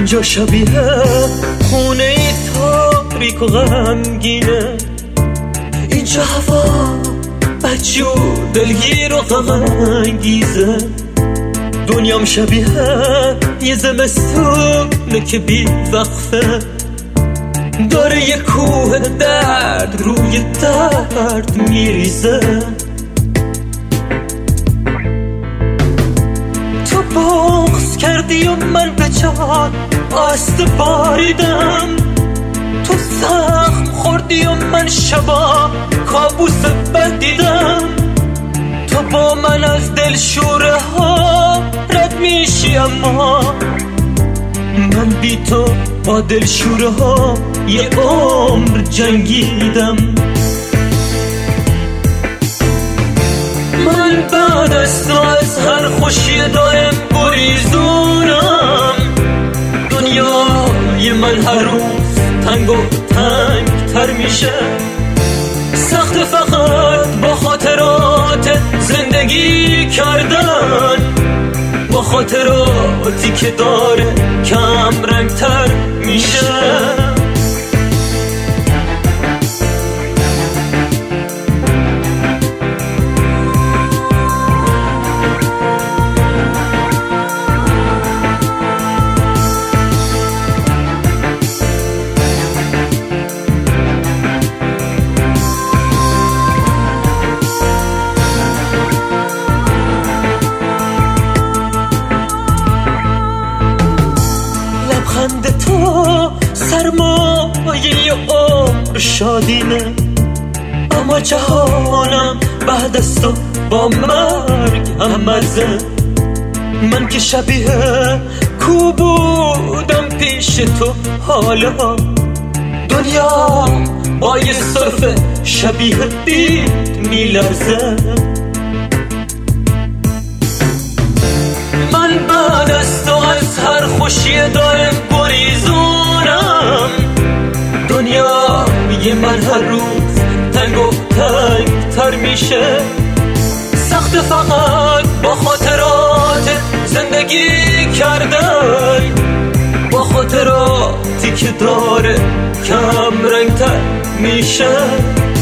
اینجا شبیه خونه ای تاریک و غمگینه، اینجا هوا بدجور دلگیر و غم انگیزه، دنیام شبیه یه زمستونه که بی وقفه داره یه کوه درد روی درد میریزه. تو بغض کردی و من به جان آسته باریدم، تو زخم خوردی و من شبا کابوس بد دیدم، تو با من از دلشوره ها رد میشی اما من بی تو با دلشوره ها یه عمر جنگیدم. من بعد از تو از هر خوشی دائم گریزونم، دنیای من هر روز تنگ و تنگ تر میشه، سخت فقط با خاطرات زندگی کردن، با خاطراتی که داره کم رنگ تر میشه. لبخند تو سرمایه عمر شادینه، اما جهانم بعد از تو با مرگ هم مزه. من که شبیه کو بودم پیش تو، حالا دنیا با یه صرف شبیه دید میلرزه. من بعد از تو از هر خوشی دائم گریزونم، دنیای من هر روز تنگ و تنگ تر میشه، سخت فقط با خاطرات زندگی کردن، با خاطراتی که داره کم رنگ تر میشه.